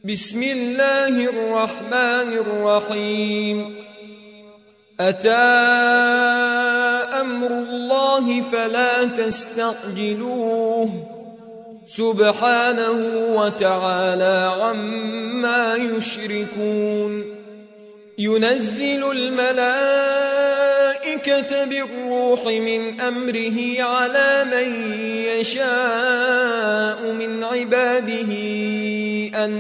بسم الله الرحمن الرحيم. أتى أمر الله فلا تستعجلوه سبحانه وتعالى عما يشركون. ينزل الملائكة بالروح من أمره على من يشاء من عباده أن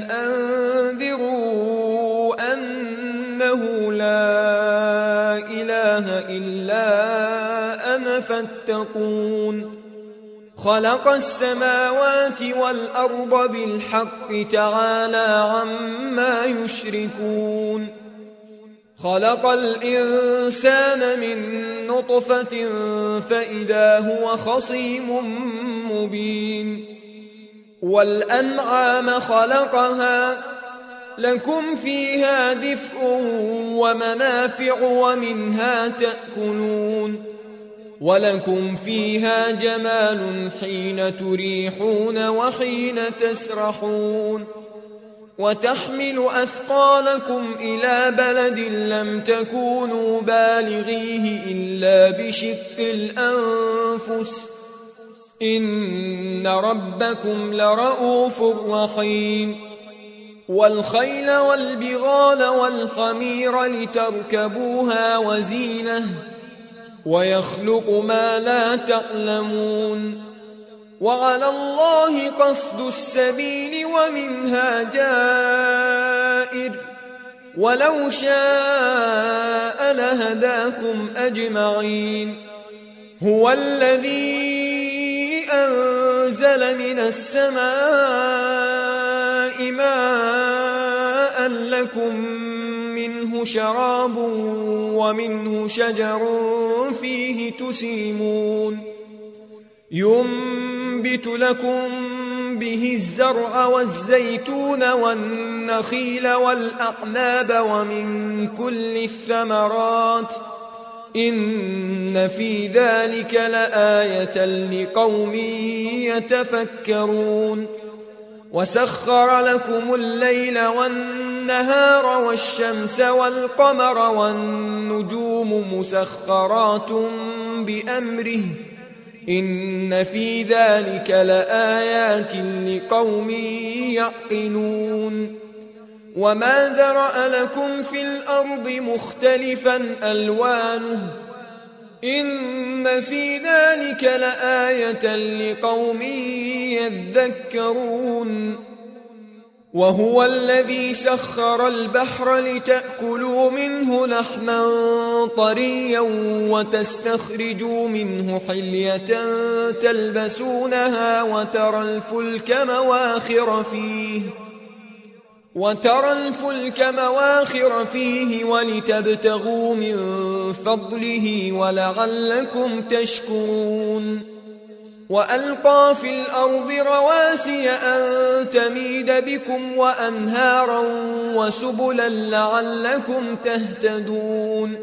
أنذروا أنه لا إله إلا أنا فاتقون. خلق السماوات والأرض بالحق تعالى عما يشركون. خلق الإنسان من نطفة فإذا هو خصيم مبين. والأنعام خلقها لكم فيها دفء ومنافع ومنها تأكلون. ولكم فيها جمال حين تريحون وحين تسرحون. وتحمل أثقالكم إلى بلد لم تكونوا بالغيه إلا بشق الأنفس إن ربكم لرؤوف رحيم. والخيل والبغال والحمير لتركبوها وزينة ويخلق ما لا تعلمون. وعلى الله قصد السبيل ومنها جائر ولو شاء لهداكم أجمعين. هو الذي أنزل من السماء ماء لكم منه شراب ومنه شجر فيه تسيمون. ينبت لكم به الزرع والزيتون والنخيل والأعناب ومن كل الثمرات إن في ذلك لآية لقوم يتفكرون. وسخر لكم الليل والنهار والشمس والقمر والنجوم مسخرات بأمره إن في ذلك لآيات لقوم يعقلون. وما ذرأ لكم في الأرض مختلفا ألوانه إن في ذلك لآية لقوم يذكرون. وهو الذي سخر البحر لتأكلوا منه لحما طريا وتستخرجوا منه حلية تلبسونها وترى الفلك مواخر فيه ولتبتغوا من فضله ولعلكم تشكرون. وألقى في الأرض رواسي أن تميد بكم وأنهارا وسبلا لعلكم تهتدون.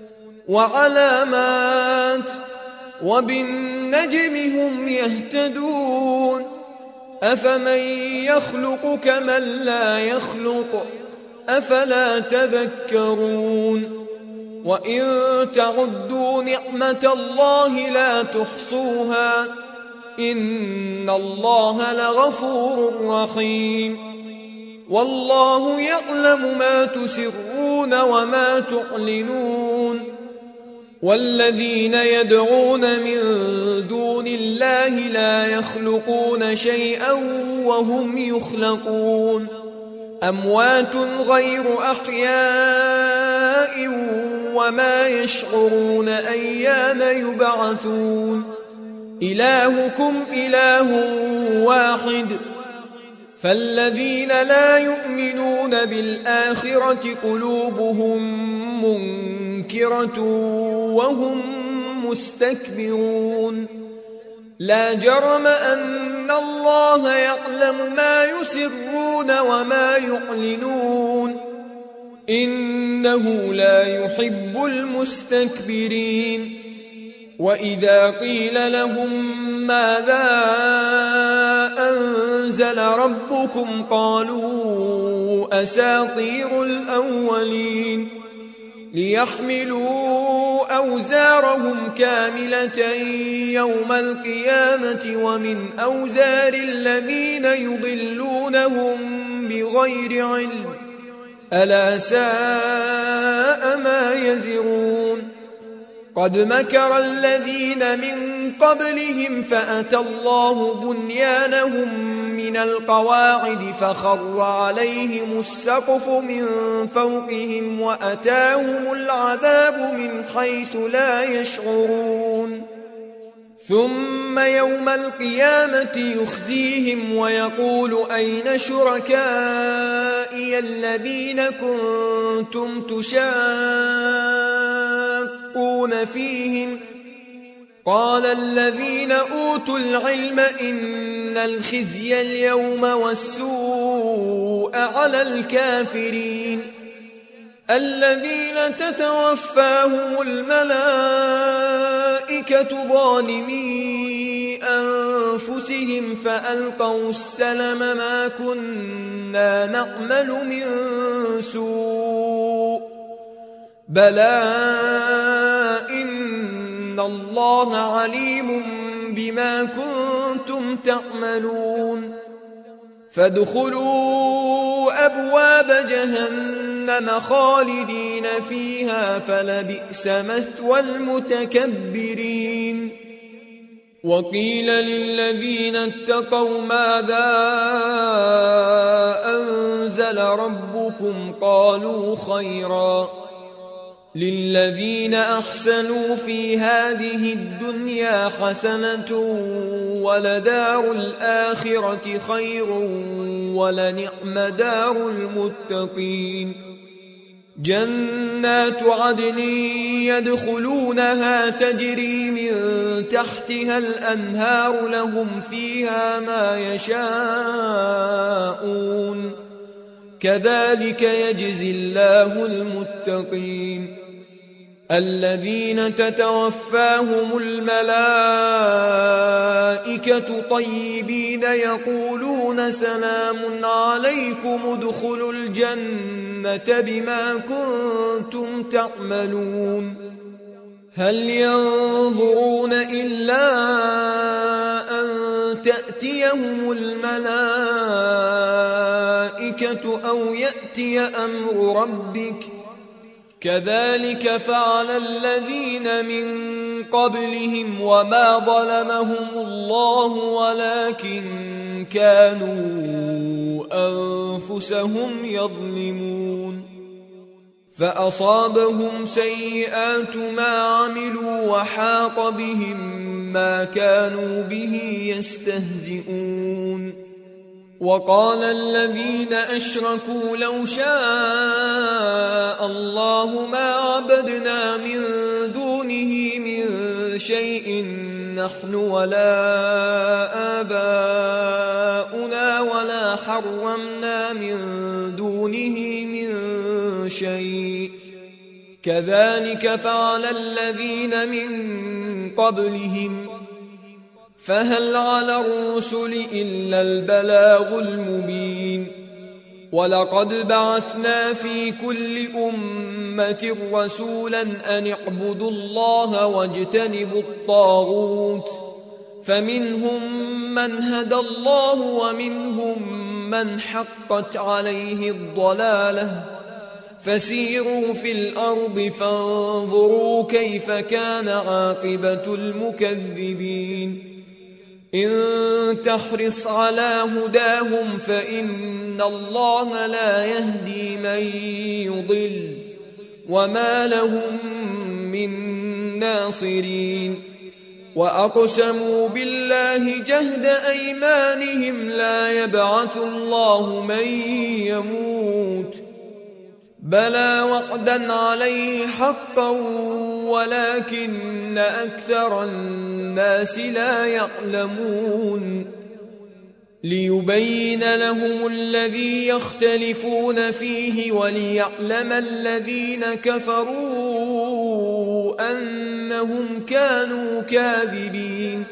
وعلامات وبالنجم هم يهتدون. أفمن يخلق كمن لا يخلق أفلا تذكرون. وإن تعدوا نعمة الله لا تحصوها إن الله لغفور رحيم. والله يعلم ما تسرون وما تعلنون. والذين يدعون من دون الله لا يخلقون شيئا وهم يخلقون. أموات غير أحياء وما يشعرون أيان يبعثون. إلهكم إله واحد فالذين لا يؤمنون بالآخرة قلوبهم منكرة وهم مستكبرون. لا جرم أن الله يعلم ما يسرون وما يعلنون إنه لا يحب المستكبرين. وإذا قيل لهم ماذا أنزل ربكم قالوا أساطير الأولين ليحملوا أوزارهم كاملة يوم القيامة ومن أوزار الذين يضلونهم بغير علم ألا ساء ما يزرون قد مكر الذين من قبلهم فأتى الله بنيانهم من القواعد فخر عليهم السقف من فوقهم وأتاهم العذاب من حيث لا يشعرون ثم يوم القيامة يخزيهم ويقول أين شركائي الذين كنتم تشاقون فيهم قال الذين أوتوا العلم إن الخزي اليوم والسوء على الكافرين الذين تتوفاهم الملائكة ظالمي أنفسهم فألقوا السلم ما كنا نعمل من سوء بلى إن الله عليم بما كنتم تعملون فادخلوا أبواب جهنم خالدين فيها فلبئس مثوى المتكبرين وقيل للذين اتقوا ماذا أنزل ربكم قالوا خيرا للذين أحسنوا في هذه الدنيا حسنة ولدار الآخرة خير ولنعم دار المتقين جنات عدن يدخلونها تجري من تحتها الأنهار لهم فيها ما يشاءون كذلك يجزي الله المتقين الذين تتوفاهم الملائكة طيبين يقولون سلام عليكم ادخلوا الجنة بما كنتم تعملون هل ينظرون إلا أن تأتيهم الملائكة أو يأتي أمر ربك كذلك فعل الذين من قبلهم وما ظلمهم الله ولكن كانوا أنفسهم يظلمون فأصابهم سيئات ما عملوا وحاق بهم ما كانوا به يستهزئون وقال الذين أشركوا لو شاء الله ما عبدنا من دونه من شيء نحن ولا آباؤنا ولا حرمنا من دونه من شيء كذلك فعل الذين من قبلهم فهل على الرسل إلا البلاغ المبين ولقد بعثنا في كل أمة رسولا أن اعبدوا الله واجتنبوا الطاغوت فمنهم من هدى الله ومنهم من حقت عليه الضلالة فسيروا في الأرض فانظروا كيف كان عاقبة المكذبين إن تحرص على هداهم فإن الله لا يهدي من يضل وما لهم من ناصرين وأقسموا بالله جهد أيمانهم لا يبعث الله من يموت بلى وعدا عليه حقا ولكن أكثر الناس لا يعلمون ليبين لهم الذي يختلفون فيه وليعلم الذين كفروا أنهم كانوا كاذبين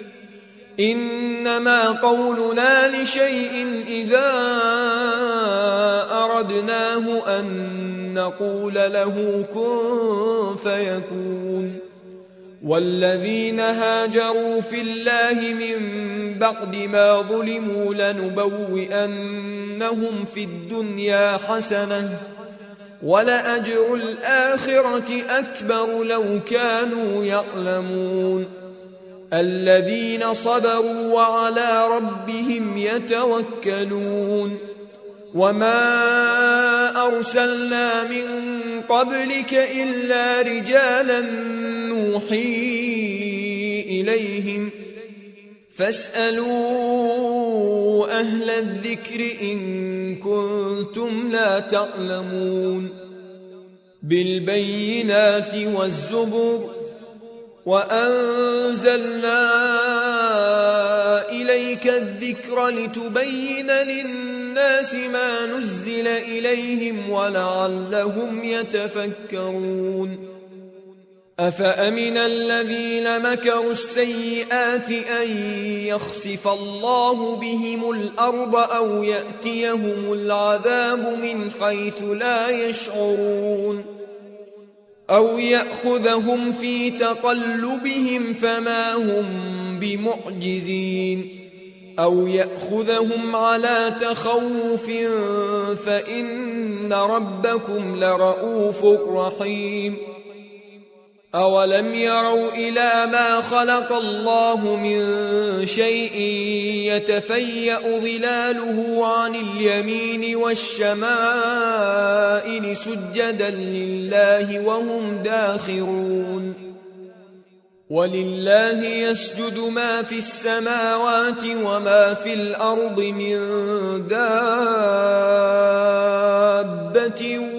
إنما قولنا لشيء إذا أردناه أن نقول له كن فيكون. والذين هاجروا في الله من بعد ما ظلموا لنبوئنهم في الدنيا حسنة ولأجر الآخرة أكبر لو كانوا يعلمون. الذين صبروا وعلى ربهم يتوكلون. وما أرسلنا من قبلك إلا رجالا نوحي إليهم فاسألوا أهل الذكر إن كنتم لا تعلمون. بالبينات والزبر وأنزلنا إليك الذكر لتبين للناس ما نزل إليهم ولعلهم يتفكرون. أفأمن الذين مكروا السيئات أن يخسف الله بهم الأرض أو يأتيهم العذاب من حيث لا يشعرون أو يأخذهم في تقلبهم فما هم بمعجزين أو يأخذهم على تخوف فإن ربكم لرؤوف رحيم. أولم يروا إلى ما خلق الله من شيء يتفيأ ظلاله عن اليمين والشمائل سجدا لله وهم داخرون. ولله يسجد ما في السماوات وما في الأرض من دابة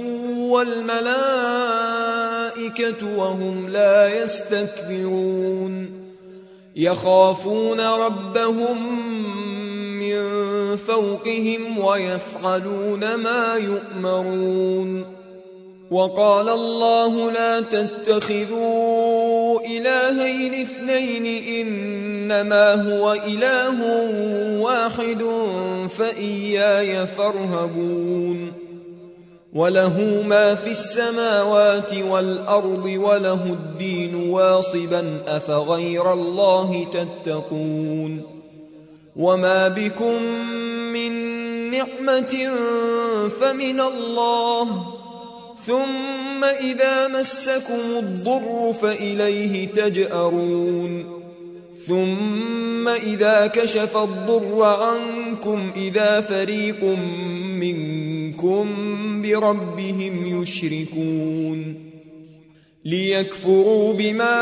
والملائكة وهم لا يستكبرون. يخافون ربهم من فوقهم ويفعلون ما يؤمرون. وقال الله لا تتخذوا إلهين اثنين إنما هو إله واحد فإياي فارهبون. وله ما في السماوات والأرض وله الدين واصبا أفغير الله تتقون. وما بكم من نعمة فمن الله ثم إذا مسكم الضر فإليه تجأرون. ثم إذا كشف الضر عنكم إذا فريق منكم بربهم يشركون. ليكفروا بما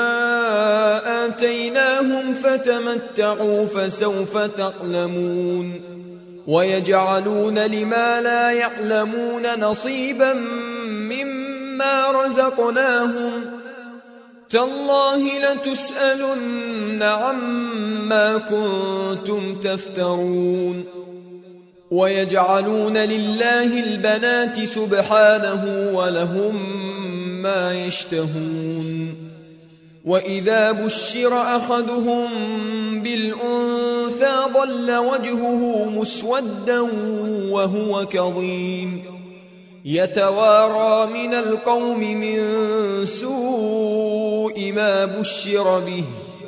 آتيناهم فتمتعوا فسوف تعلمون. ويجعلون لما لا يعلمون نصيبا مما رزقناهم تالله لتسألن عما كنتم تفترون. ويجعلون لله البنات سبحانه ولهم ما يشتهون. وإذا بشر أحدهم بالأنثى ظل وجهه مسودا وهو كظيم يتوارى من القوم من سوء ما بشر به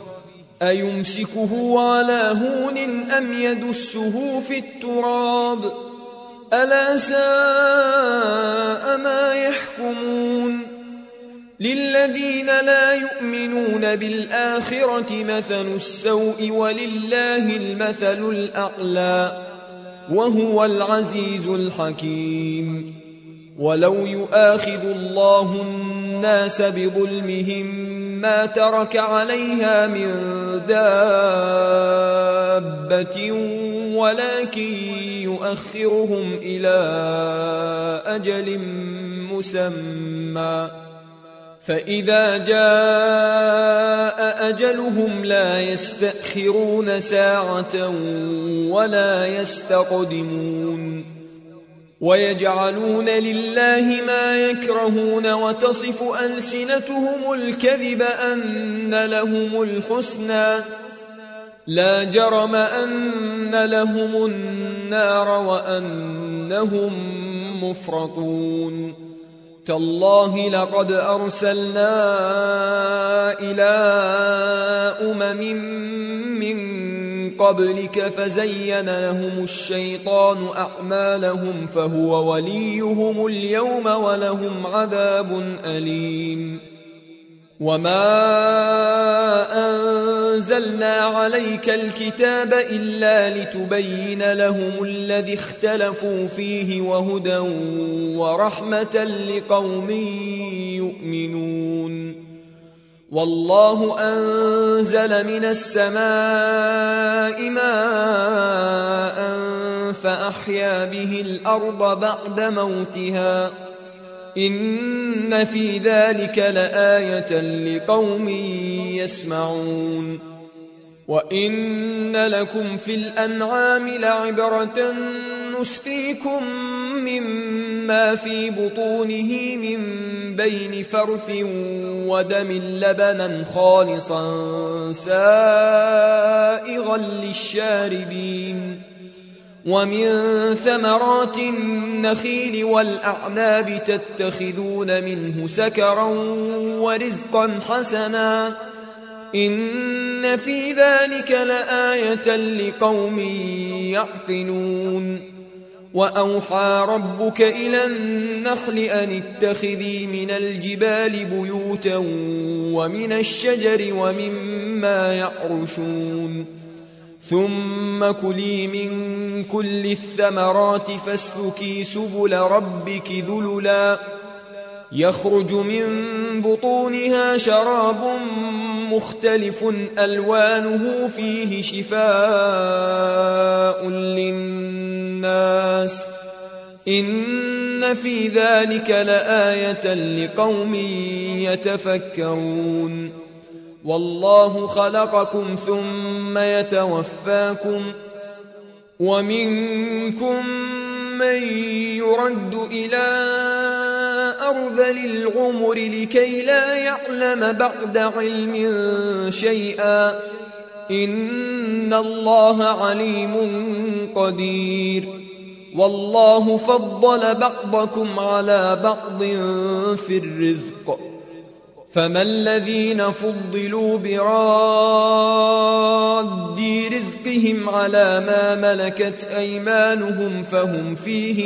أيمسكه على هون أم يدسه في التراب ألا ساء ما يحكمون. للذين لا يؤمنون بالآخرة مثل السوء ولله المثل الأعلى وهو العزيز الحكيم. ولو يؤاخذ الله الناس بظلمهم ما ترك عليها من دابة ولكن يؤخرهم إلى أجل مسمى فإذا جاء أجلهم لا يستأخرون ساعة ولا يستقدمون. ويجعلون لله ما يكرهون وتصف ألسنتهم الكذب أن لهم الحسنى لا جرم أن لهم النار وأنهم مفرطون تالله لقد أرسلنا إلى من قبلك فزين لهم الشيطان أعمالهم فهو وليهم اليوم ولهم عذاب أليم وما أنزلنا عليك الكتاب إلا لتبين لهم الذي اختلفوا فيه وهدى ورحمة لقوم يؤمنون والله أنزل من السماء ماء فأحيا به الأرض بعد موتها إن في ذلك لآية لقوم يسمعون وإن لكم في الأنعام لعبرة نسقيكم مما في بطونه من بين فرث ودم لبنا خالصا سائغا للشاربين ومن ثمرات النخيل والأعناب تتخذون منه سكرا ورزقا حسنا إن في ذلك لآية لقوم يعقلون وأوحى ربك إلى النحل أن اتخذي من الجبال بيوتا ومن الشجر ومما يعرشون ثم كلي من كل الثمرات فاسلكي سبل ربك ذللا يخرج من بطونها شراب مختلف ألوانه فيه شفاء للناس إن في ذلك لآية لقوم يتفكرون والله خلقكم ثم يتوفاكم ومنكم من يرد إلى أرذل العمر لكي لا يعلم بعد علم شيئا إن الله عليم قدير والله فضل بعضكم على بعض في الرزق فما الذين فضلوا براد رزقهم على ما ملكت أيمانهم فهم فيه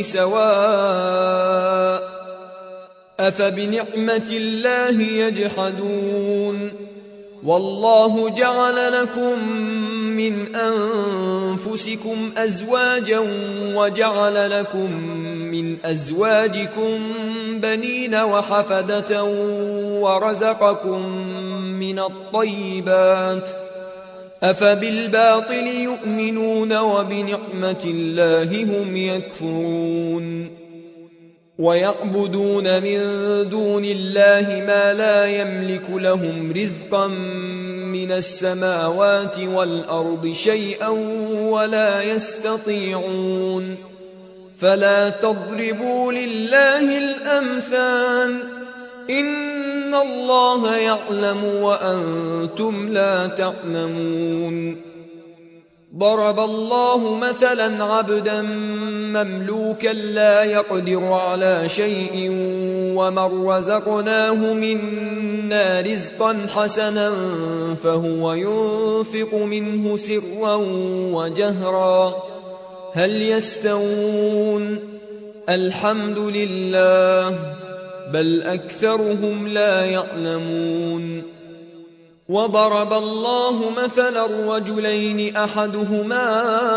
سواء أفبنعمة الله يجحدون والله جعل لكم من أنفسكم أزواجا وجعل لكم من أزواجكم بنين وحفدة ورزقكم من الطيبات أفبالباطل يؤمنون وبنعمة الله هم يكفرون ويعبدون من دون الله ما لا يملك لهم رزقا من السماوات والأرض شيئا ولا يستطيعون فلا تضربوا لله الأمثال إن الله يعلم وأنتم لا تعلمون ضرب الله مثلا عبدا مملوكا لا يقدر على شيء ومن رزقناه منا رزقا حسنا فهو ينفق منه سرا وجهرا هل يستوون الحمد لله بل أكثرهم لا يعلمون وضرب الله مثلا رجلين أحدهما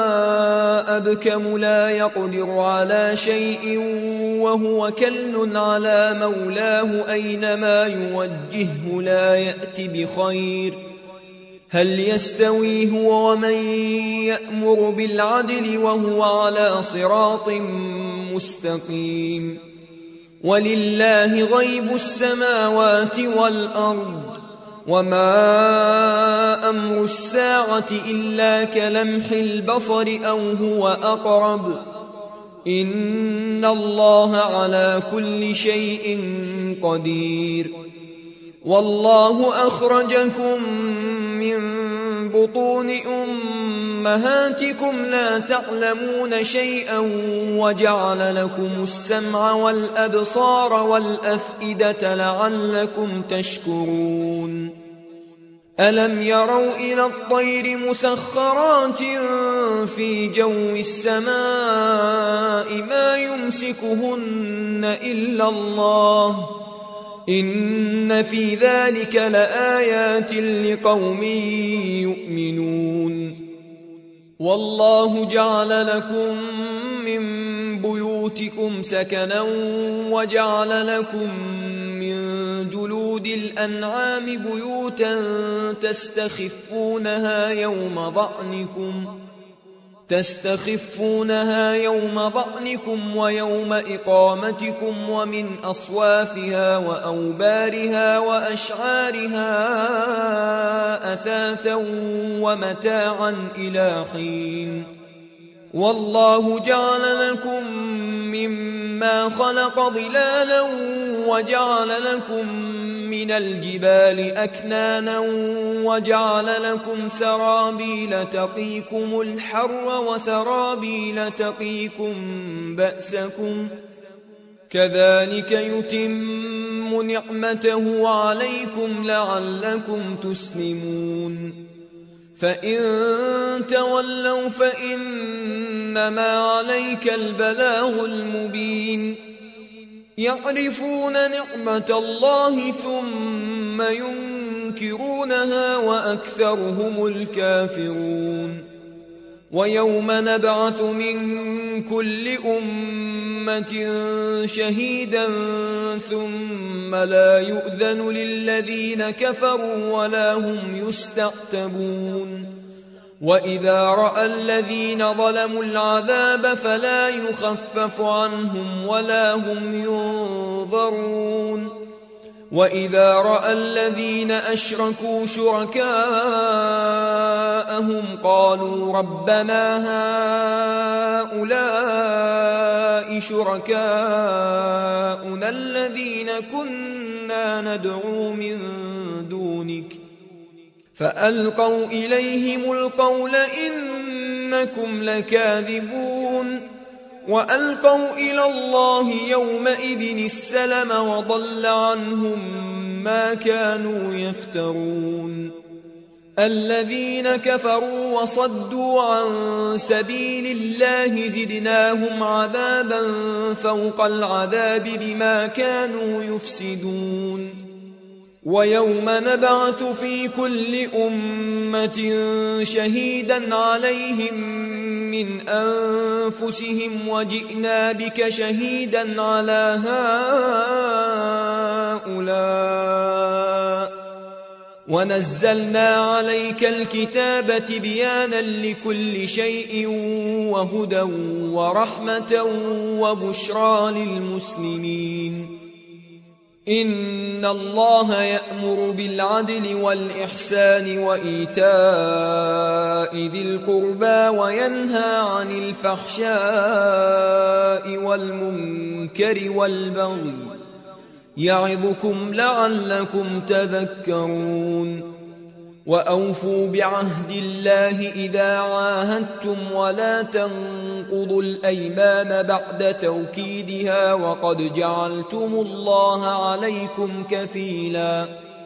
أبكم لا يقدر على شيء وهو كل على مولاه أينما يوجهه لا يأتي بخير هل يستوي هو ومن يأمر بالعدل وهو على صراط مستقيم ولله غيب السماوات والأرض وما أمر الساعة إلا كلمح البصر أو هو أقرب إن الله على كل شيء قدير والله أخرجكم من بطون أمهاتكم لا تعلمون شيئا وجعل لكم السمع والأبصار والأفئدة لعلكم تشكرون ألم يروا إلى الطير مسخرات في جو السماء ما يمسكهن إلا الله إن في ذلك لآيات لقوم يؤمنون والله جعل لكم من بيوتكم سكنا وجعل لكم من جلود الأنعام بيوتا تستخفونها يوم ضعنكم ويوم إقامتكم ومن أصوافها وأوبارها وأشعارها أثاثا ومتاعا إلى حين والله جعل لكم مما خلق ظلالا وجعل لكم من الجبال أكنانا وجعل لكم سرابيل تقيكم الحر وسرابيل تقيكم بأسكم كذلك يتم نعمته عليكم لعلكم تسلمون فإن تولوا فإنما عليك البلاغ المبين يعرفون نعمة الله ثم ينكرونها وأكثرهم الكافرون ويوم نبعث من كل أمة شهيدا ثم لا يؤذن للذين كفروا ولا هم يستعتبون وإذا رأى الذين ظلموا العذاب فلا يخفف عنهم ولا هم ينظرون وإذا رأى الذين أشركوا شركاءهم قالوا ربنا هؤلاء شركاؤنا الذين كنا ندعو من دونك فألقوا إليهم القول إنكم لكاذبون وألقوا إلى الله يومئذ السلم وضل عنهم ما كانوا يفترون الذين كفروا وصدوا عن سبيل الله زدناهم عذابا فوق العذاب بما كانوا يفسدون ويوم نبعث في كل أمة شهيدا عليهم من أنفسهم وجئنا بك شهيدا على هؤلاء ونزلنا عليك الكتاب تبيانا لكل شيء وهدى ورحمة وبشرى للمسلمين إن الله يأمر بالعدل والإحسان وإيتاء ذي القربى وينهى عن الفحشاء والمنكر والبغي يعظكم لعلكم تذكرون وأوفوا بعهد الله إذا عاهدتم ولا تنقضوا الأيمان بعد توكيدها وقد جعلتم الله عليكم كفيلا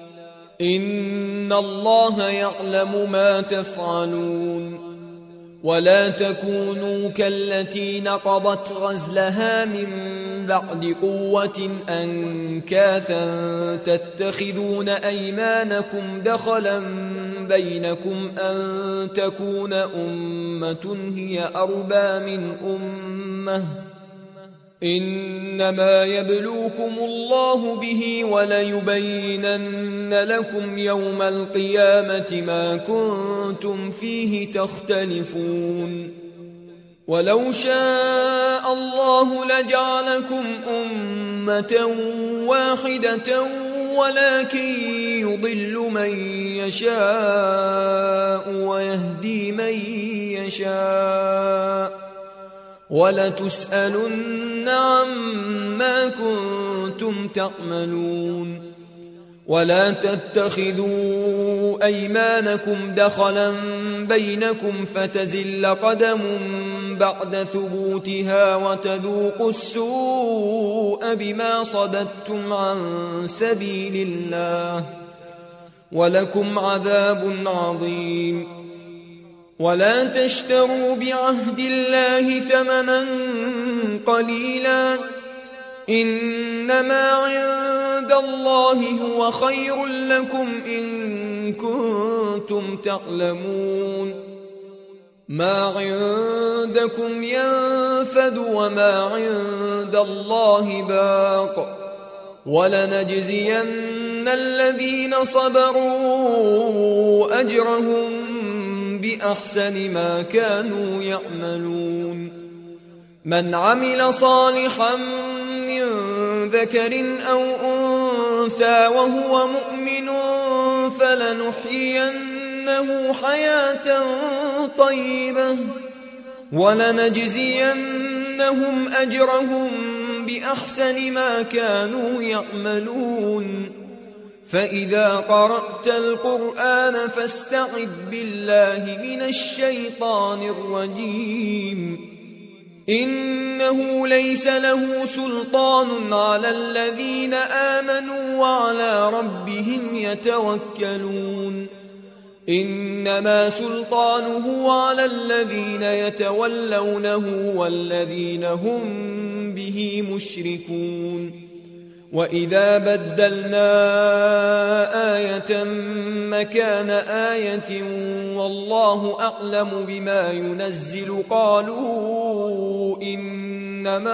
إن الله يعلم ما تفعلون ولا تكونوا كالتي نقضت غزلها من بعد قوة أنكاثا تتخذون أيمانكم دخلا بينكم أن تكون أمة هي أربى من أمة إنما يبلوكم الله به وليبينن لكم يوم القيامة ما كنتم فيه تختلفون ولو شاء الله لجعلكم أمة واحدة ولكن يضل من يشاء ويهدي من يشاء ولتسألن عما كنتم تعملون ولا تتخذوا أيمانكم دخلا بينكم فتزل قدم بعد ثبوتها وتذوقوا السوء بما صددتم عن سبيل الله ولكم عذاب عظيم. ولا تشتروا بعهد الله ثمنا قليلا إنما عند الله هو خير لكم إن كنتم تعلمون. ما عندكم ينفد وما عند الله باق ولنجزين الذين صبروا أجرهم بأحسن ما كانوا يعملون. من عمل صالحا من ذكر أو أنثى وهو مؤمن فلنحيينه حياة طيبة ولنجزينهم أجرهم بأحسن ما كانوا يعملون. فإذا قرأت القرآن فاستعذ بالله من الشيطان الرجيم. إنه ليس له سلطان على الذين آمنوا وعلى ربهم يتوكلون. إنما سلطانه على الذين يتولونه والذين هم به مشركون. وإذا بدلنا آية مكان آية والله أعلم بما ينزل قالوا إنما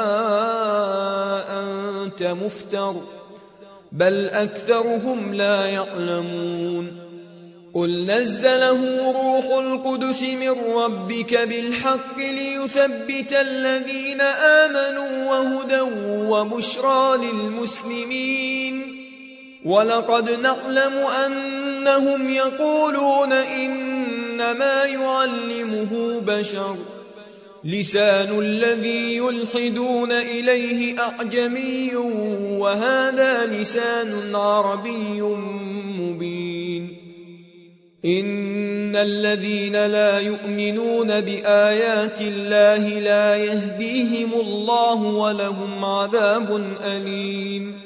أنت مفتر بل أكثرهم لا يعلمون. قل نزله روح القدس من ربك بالحق ليثبت الذين آمنوا وهدى وبشرى للمسلمين. ولقد نعلم أنهم يقولون إنما يعلمه بشر لسان الذي يلحدون إليه أعجمي وهذا لسان عربي مبين. إن الذين لا يؤمنون بآيات الله لا يهديهم الله ولهم عذاب أليم.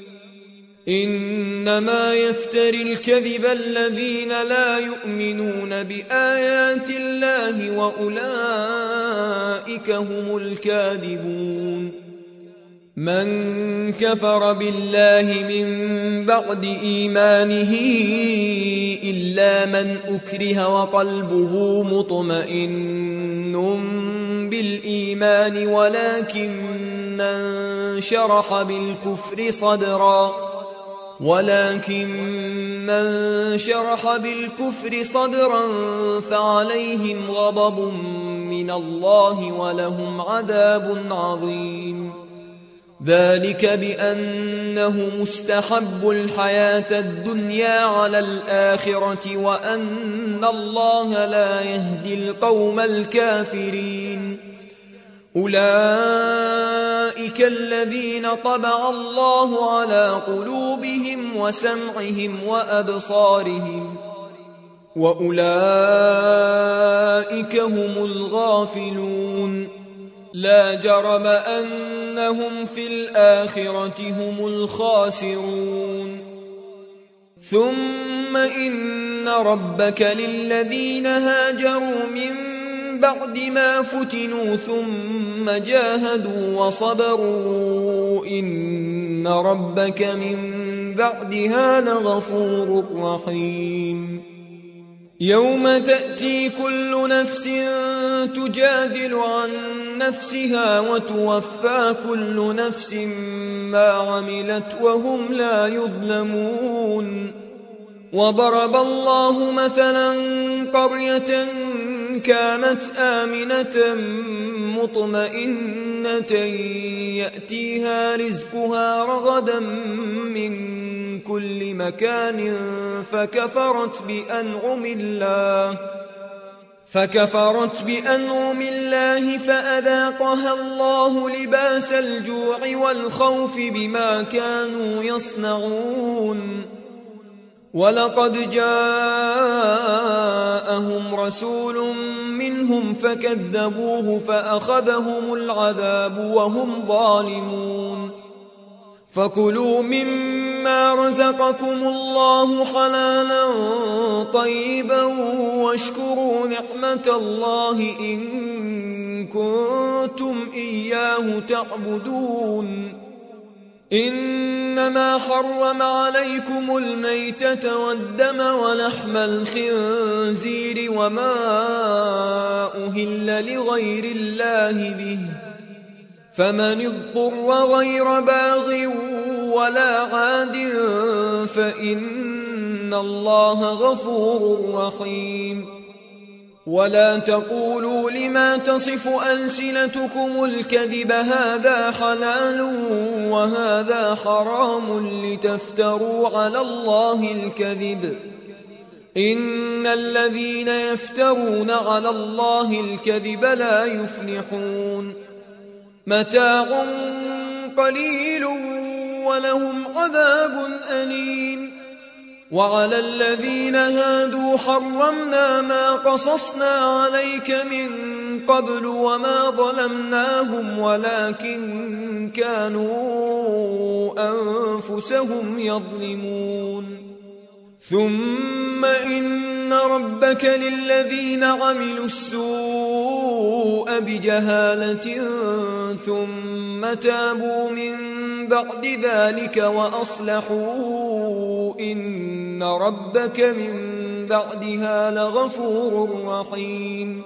إنما يفتري الكذب الذين لا يؤمنون بآيات الله وأولئك هم الكاذبون. من كفر بالله من بعد إيمانه إلا من أكره وقلبه مطمئن بالإيمان ولكن من شرح بالكفر صدرا فعليهم غضب من الله ولهم عذاب عظيم. ذلك بأنه مستحب الحياة الدنيا على الآخرة وأن الله لا يهدي القوم الكافرين. أولئك الذين طبع الله على قلوبهم وسمعهم وأبصارهم وأولئك هم الغافلون. لا جرم أنهم في الآخرة هم الخاسرون. ثم إن ربك للذين هاجروا من بعد ما فتنوا ثم جاهدوا وصبروا إن ربك من بعدها لغفور رحيم. يوم تأتي كل نفس تجادل عن نفسها وتوفى كل نفس ما عملت وهم لا يظلمون. وضرب الله مثلا قرية كانت آمنة مطمئنة يأتيها رزقها رغدا من كل مكان فكفرت بأنعم الله فأذاقها الله لباس الجوع والخوف بما كانوا يصنعون. ولقد جاءهم رسول منهم فكذبوه فأخذهم العذاب وهم ظالمون فكلوا مما رزقكم الله حلالا طيبا واشكروا نعمة الله إن كنتم إياه تعبدون إنما حرم عليكم الميتة والدم ولحم الخنزير وما أهل لغير الله به فمن اضطر غير باغ ولا عاد فإن الله غفور رحيم ولا تقولوا لما تصف ألسنتكم الكذب هذا حلال وهذا حرام لتفتروا على الله الكذب إن الذين يفترون على الله الكذب لا يفلحون متاع قليل ولهم عذاب أليم وعلى الذين هادوا حرمنا ما قصصنا عليك من قبل وما ظلمناهم ولكن كانوا أنفسهم يظلمون ثم إن ربك للذين عملوا السوء بجهالة ثم تابوا من بعد ذلك وأصلحوا إن ربك من بعدها لغفور رحيم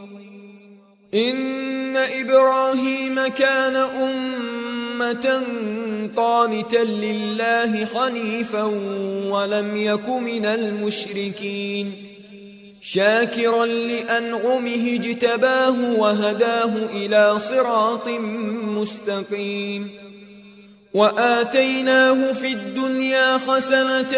إن إبراهيم كان أمة قانتا لله حنيفا ولم يك من المشركين شاكرا لأنعمه اجتباه وهداه إلى صراط مستقيم وآتيناه في الدنيا حسنة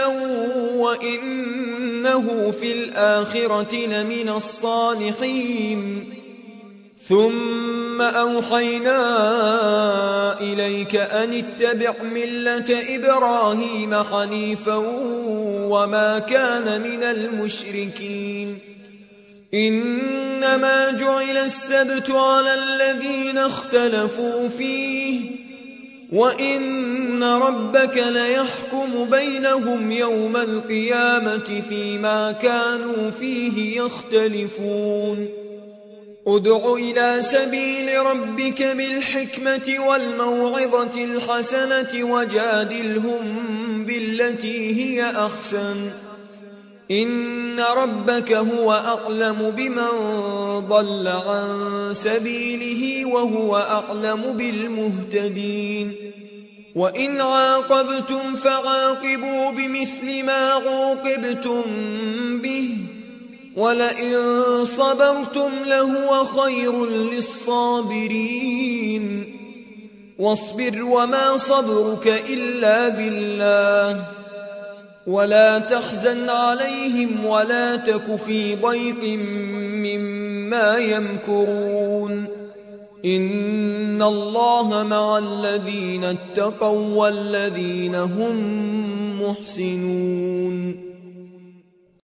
وإنه في الآخرة لمن الصالحين ثم أوحينا إليك أن اتبع ملة إبراهيم حنيفا وما كان من المشركين إنما جعل السبت على الذين اختلفوا فيه وإن ربك ليحكم بينهم يوم القيامة فيما كانوا فيه يختلفون ادع إلى سبيل ربك بالحكمة والموعظة الحسنة وجادلهم بالتي هي أحسن إن ربك هو أعلم بمن ضل عن سبيله وهو أعلم بالمهتدين وإن عاقبتم فعاقبوا بمثل ما عوقبتم به ولئن صبرتم لهو خير للصابرين واصبر وما صبرك إلا بالله ولا تحزن عليهم ولا تك في ضيق مما يمكرون إن الله مع الذين اتقوا والذين هم محسنون